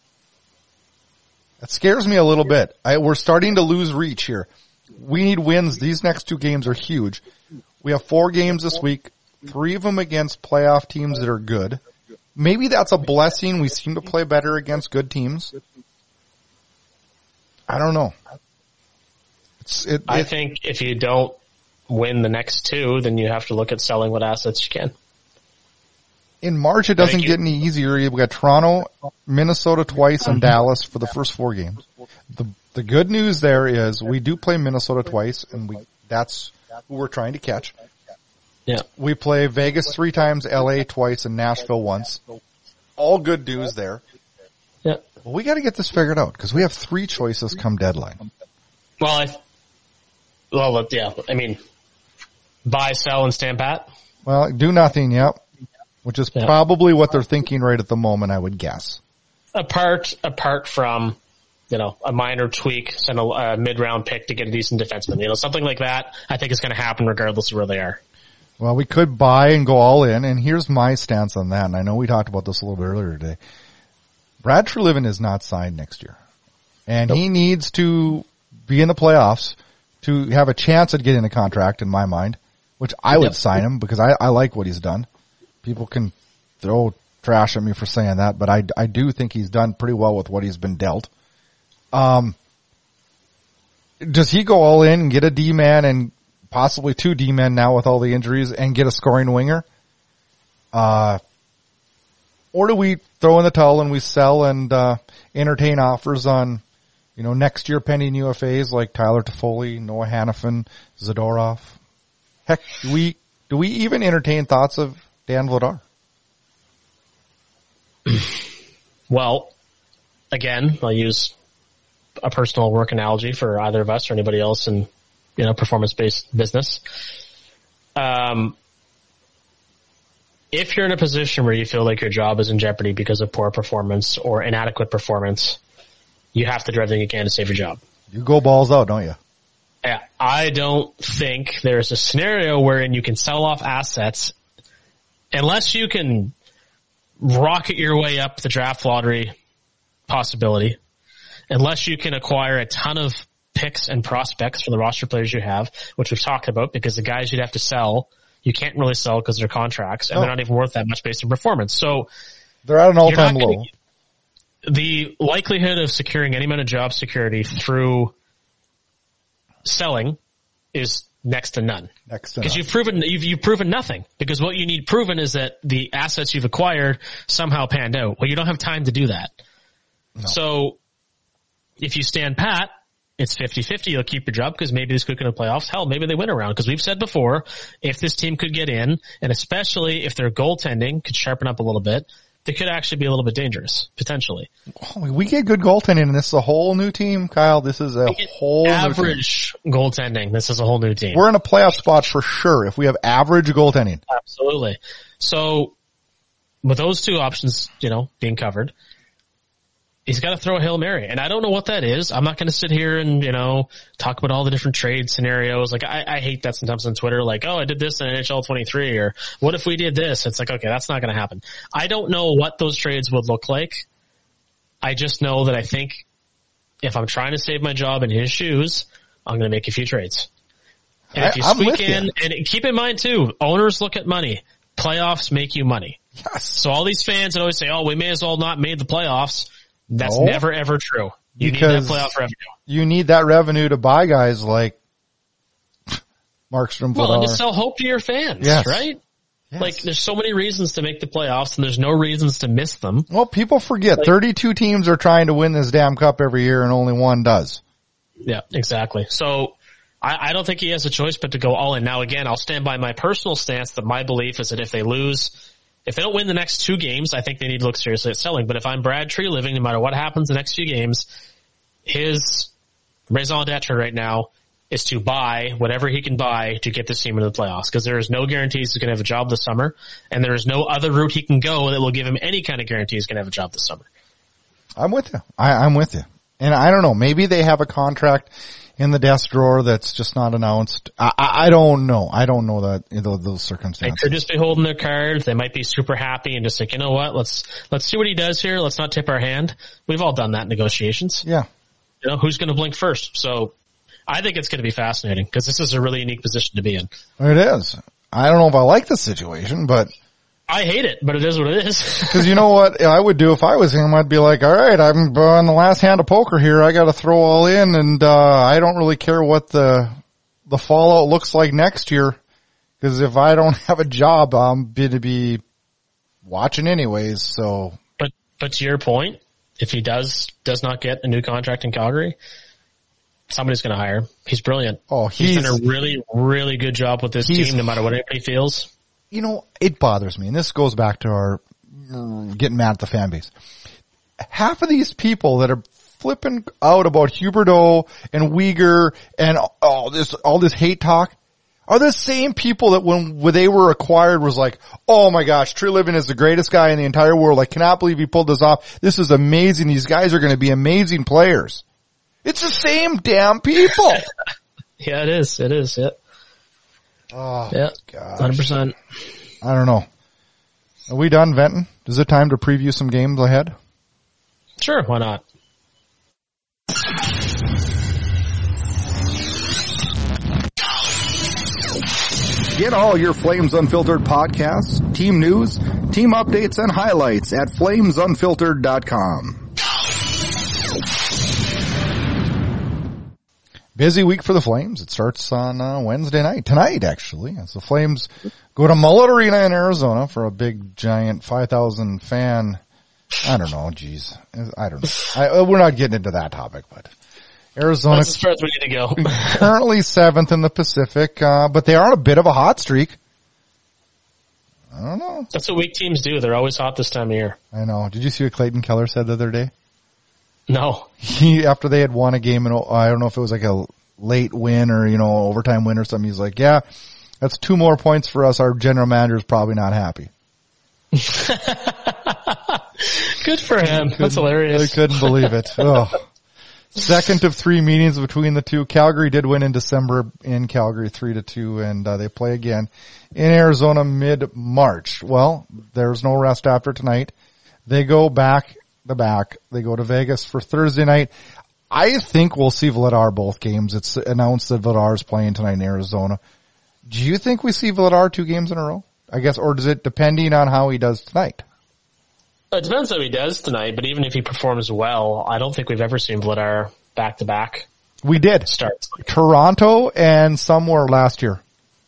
That scares me a little bit. I, we're starting to lose reach here. We need wins. These next two games are huge. We have four games this week, three of them against playoff teams that are good. Maybe that's a blessing. We seem to play better against good teams. I don't know. It's, it, I it, think if you don't win the next two, then you have to look at selling what assets you can. In March, it doesn't get any easier. We've got Toronto, Minnesota twice, and Dallas for the first four games. The the good news there is we do play Minnesota twice, and we that's who we're trying to catch. Yeah. We play Vegas three times, L A twice, and Nashville once. All good news there. Yeah. Well, we got to get this figured out because we have three choices come deadline. Well, I, well, yeah. I mean, buy, sell, and stand pat. Well, do nothing, yep. Which is yep. probably what they're thinking right at the moment, I would guess. Apart, apart from, you know, a minor tweak, send a, a mid-round pick to get a decent defenseman. You know, something like that, I think is going to happen regardless of where they are. Well, we could buy and go all in, and here's my stance on that, and I know we talked about this a little bit earlier today. Brad Treliving is not signed next year. And nope. he needs to be in the playoffs to have a chance at getting a contract, in my mind, which I would yep. sign him because I, I like what he's done. People can throw trash at me for saying that, but I, I do think he's done pretty well with what he's been dealt. Um, does he go all in and get a D-man and possibly two D-men now with all the injuries and get a scoring winger? Uh, or do we throw in the towel and we sell and, uh, entertain offers on, you know, next year pending U F As like Tyler Toffoli, Noah Hannafin, Zadorov? Heck, do we, do we even entertain thoughts of Dan Vladar? Well, again, I'll use a personal work analogy for either of us or anybody else in, you know, performance-based business. Um, if you're in a position where you feel like your job is in jeopardy because of poor performance or inadequate performance, you have to do everything you can to save your job. You go balls out, don't you? Yeah, I don't think there's a scenario wherein you can sell off assets unless you can rocket your way up the draft lottery possibility, unless you can acquire a ton of picks and prospects for the roster players you have, which we've talked about, because the guys you'd have to sell, you can't really sell because they're contracts and no. they're not even worth that much based on performance. So they're at an all-time low. The likelihood of securing any amount of job security through selling is next to none. Next to none. Because you've proven, you've, you've proven nothing. Because what you need proven is that the assets you've acquired somehow panned out. Well, you don't have time to do that. No. So if you stand pat, it's fifty-fifty. You'll keep your job because maybe this could go to the playoffs. Hell, maybe they win a round, because we've said before, if this team could get in, and especially if their goaltending could sharpen up a little bit, they could actually be a little bit dangerous, potentially. Oh, we get good goaltending, and this is a whole new team, Kyle. This is a whole average new team. goaltending. This is a whole new team. We're in a playoff spot for sure if we have average goaltending. Absolutely. So with those two options, you know, being covered, he's got to throw a Hail Mary. And I don't know what that is. I'm not going to sit here and, you know, talk about all the different trade scenarios. Like, I, I hate that sometimes on Twitter. Like, oh, I did this in N H L twenty-three, or what if we did this? It's like, okay, that's not going to happen. I don't know what those trades would look like. I just know that I think if I'm trying to save my job in his shoes, I'm going to make a few trades. And if you I, squeak in, you. and keep in mind too, owners look at money. Playoffs make you money. Yes. So all these fans that always say, oh, we may as well not made the playoffs. That's no, never ever true. You because need that playoff revenue. You need that revenue to buy guys like Markstrom. Well, and to sell hope to your fans, yes. right? Yes. Like, there's so many reasons to make the playoffs, and there's no reasons to miss them. Well, people forget like, thirty-two teams are trying to win this damn cup every year, and only one does. Yeah, exactly. So I, I don't think he has a choice but to go all in. Now, again, I'll stand by my personal stance that my belief is that if they lose. If they don't win the next two games, I think they need to look seriously at selling. But if I'm Brad Treliving, no matter what happens the next few games, his raison d'etre right now is to buy whatever he can buy to get this team into the playoffs. Because there is no guarantees he's going to have a job this summer, and there is no other route he can go that will give him any kind of guarantee he's going to have a job this summer. I'm with you. I, I'm with you. And I don't know, maybe they have a contract in the desk drawer that's just not announced. I, I, I don't know. I don't know that those, those circumstances. They could just be holding their cards. They might be super happy and just like, you know what? Let's let's see what he does here. Let's not tip our hand. We've all done that in negotiations. Yeah. You know, who's going to blink first? So I think it's going to be fascinating because this is a really unique position to be in. It is. I don't know if I like the situation, but I hate it, but it is what it is. Because you know what I would do if I was him? I'd be like, all right, I'm on the last hand of poker here. I got to throw all in, and uh I don't really care what the the fallout looks like next year. Because if I don't have a job, I'm going to be watching anyways. So, but but to your point, if he does does not get a new contract in Calgary, somebody's going to hire him. He's brilliant. Oh, he's, he's done a really really good job with this team, no matter what anybody feels. You know, it bothers me, and this goes back to our getting mad at the fan base. Half of these people that are flipping out about Huberdeau and Weegar and all this, all this hate talk, are the same people that when, when they were acquired was like, oh my gosh, Treliving is the greatest guy in the entire world. I cannot believe he pulled this off. This is amazing. These guys are going to be amazing players. It's the same damn people. Yeah, it is. It is. Yeah. Oh, yeah. gosh. one hundred percent. I don't know. Are we done venting? Is it time to preview some games ahead? Sure. Why not? Get all your Flames Unfiltered podcasts, team news, team updates, and highlights at flames unfiltered dot com. Busy week for the Flames. It starts on uh, Wednesday night, tonight actually, as the Flames go to Mullet Arena in Arizona for a big, giant five thousand fan, I don't know, geez. I don't know. I, we're not getting into that topic, but Arizona. That's as far as we need to go. Currently seventh in the Pacific, uh, but they are on a bit of a hot streak. I don't know. That's what weak teams do. They're always hot this time of year. I know. Did you see what Clayton Keller said the other day? No. He, after they had won a game, and I don't know if it was like a late win or, you know, overtime win or something, he's like, yeah, that's two more points for us. Our general manager is probably not happy. Good for him. That's hilarious. I couldn't believe it. Oh. Second of three meetings between the two. Calgary did win in December in Calgary three to two, and uh, they play again in Arizona mid-March. Well, there's no rest after tonight. They go back the back. They go to Vegas for Thursday night. I think we'll see Vladar both games. It's announced that Vladar is playing tonight in Arizona. Do you think we see Vladar two games in a row? I guess, or does it depending on how he does tonight? It depends how he does tonight, but even if he performs well, I don't think we've ever seen Vladar back to back. We did. Start Toronto and somewhere last year.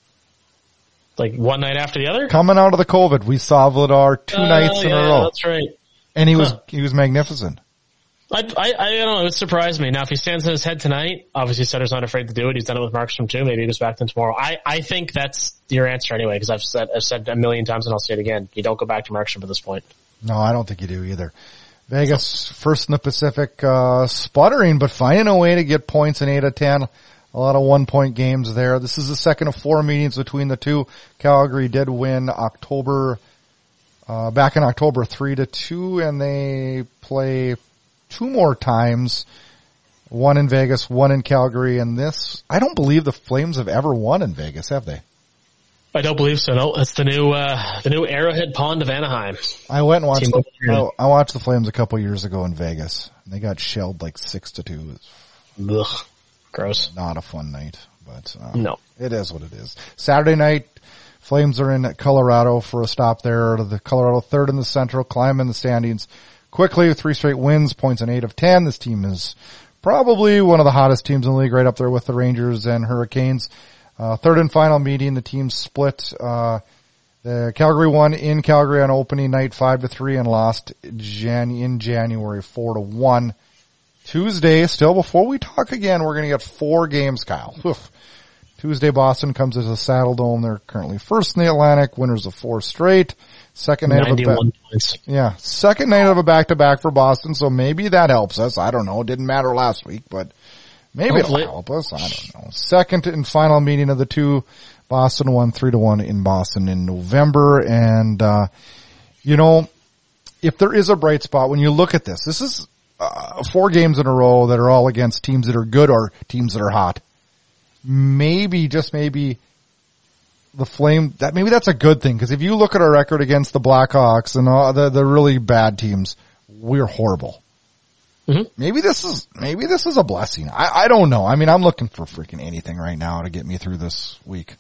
Like one night after the other? Coming out of the COVID, we saw Vladar two uh, nights in yeah, a row. That's right. And he was, huh. he was magnificent. I, I, I don't know. It would surprise me. Now, if he stands on his head tonight, obviously Sutter's not afraid to do it. He's done it with Markstrom too. Maybe he goes back to him tomorrow. I, I think that's your answer anyway, because I've said, I've said a million times and I'll say it again. You don't go back to Markstrom at this point. No, I don't think you do either. Vegas first in the Pacific, uh, sputtering, but finding a way to get points in eight of ten. A lot of one point games there. This is the second of four meetings between the two. Calgary did win October, uh, back in October three to two, and they play two more times. One in Vegas, one in Calgary, and this, I don't believe the Flames have ever won in Vegas, have they? I don't believe so. No, it's the new, uh, the new Arrowhead Pond of Anaheim. I went and watched, Team the, I, I watched the Flames a couple years ago in Vegas. They got shelled like six to two. Ugh, gross. Not a fun night, but uh, no, it is what it is. Saturday night, Flames are in Colorado for a stop there. The Colorado third in the Central, climbing the standings quickly with three straight wins, points in eight of ten. This team is probably one of the hottest teams in the league, right up there with the Rangers and Hurricanes. Uh, third and final meeting, the teams split. Uh, the Calgary won in Calgary on opening night five to three and lost Jan- in January four to one. Tuesday, still before we talk again, we're going to get four games, Kyle. Oof. Tuesday, Boston comes to the Saddle Dome. They're currently first in the Atlantic, winners of four straight. Second night of a ba- points. yeah, second night of a back-to-back for Boston, so maybe that helps us. I don't know. It didn't matter last week, but maybe Hopefully. it'll help us. I don't know. Second and final meeting of the two. Boston won three to one in Boston in November. And, uh, you know, if there is a bright spot, when you look at this, this is, uh, four games in a row that are all against teams that are good or teams that are hot. Maybe, just maybe, the Flame, that, maybe that's a good thing. Cause if you look at our record against the Blackhawks and all the, the really bad teams, we're horrible. Mm-hmm. Maybe this is, maybe this is a blessing. I, I don't know. I mean, I'm looking for freaking anything right now to get me through this week.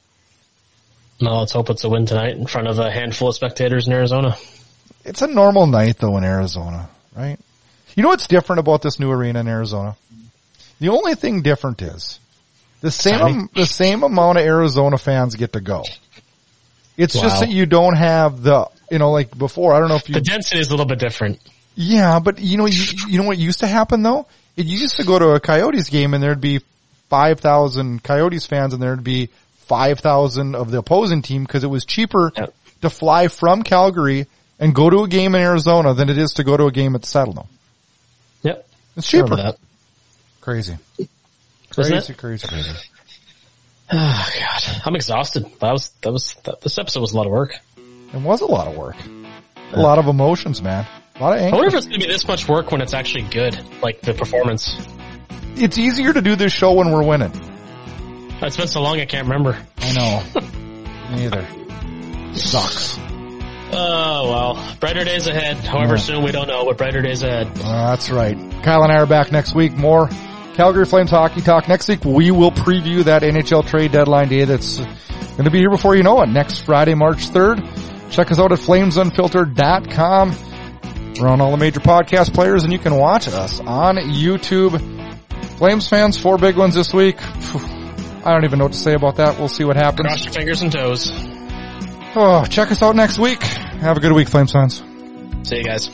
No, let's hope it's a win tonight in front of a handful of spectators in Arizona. It's a normal night though in Arizona, right? You know what's different about this new arena in Arizona? The only thing different is the same, um, the same amount of Arizona fans get to go. It's wow. just that you don't have the, you know, like before, I don't know if you. The density is a little bit different. Yeah, but you know, you, you know what used to happen though? It used to go to a Coyotes game and there'd be five thousand Coyotes fans and there'd be five thousand of the opposing team because it was cheaper yep. to fly from Calgary and go to a game in Arizona than it is to go to a game at the Saddle Dome. Yep. It's cheaper. Crazy. Crazy, Isn't crazy, crazy. Oh God, I'm exhausted. That was that was that, this episode was a lot of work. It was a lot of work. A lot of emotions, man. A lot of anger. I wonder if it's going to be this much work when it's actually good, like the performance. It's easier to do this show when we're winning. It's been so long I can't remember. I know. Me either. Sucks. Oh, well. Brighter days ahead. However Yeah. soon, we don't know, but brighter days ahead. Uh, that's right. Kyle and I are back next week. More Calgary Flames hockey talk. Next week, we will preview that N H L trade deadline day that's going to be here before you know it. Next Friday, March third. Check us out at flames unfiltered dot com. We're on all the major podcast players, and you can watch us on YouTube. Flames fans, four big ones this week. I don't even know what to say about that. We'll see what happens. Cross your fingers and toes. Oh, check us out next week. Have a good week, Flames fans. See you guys.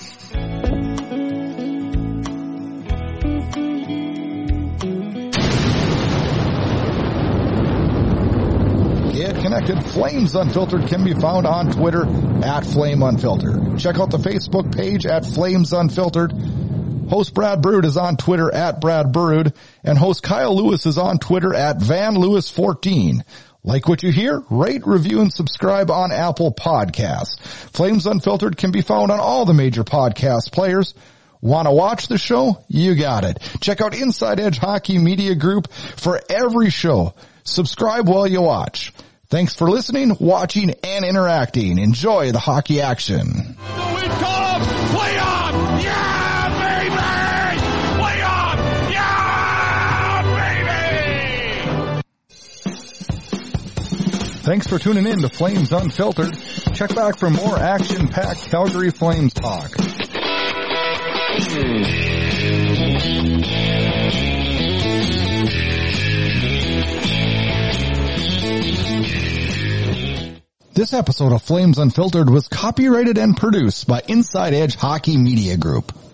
Get connected. Flames Unfiltered can be found on Twitter at Flame Unfiltered. Check out the Facebook page at Flames Unfiltered. Host Brad Brood is on Twitter at Brad Brood, and host Kyle Lewis is on Twitter at Van Lewis fourteen. Like what you hear? Rate, review, and subscribe on Apple Podcasts. Flames Unfiltered can be found on all the major podcast players. Want to watch the show? You got it. Check out Inside Edge Hockey Media Group for every show. Subscribe while you watch. Thanks for listening, watching, and interacting. Enjoy the hockey action. So it comes! Play on! Yeah, baby! Play on! Yeah, baby! Thanks for tuning in to Flames Unfiltered. Check back for more action-packed Calgary Flames talk. This episode of Flames Unfiltered was copyrighted and produced by Inside Edge Hockey Media Group.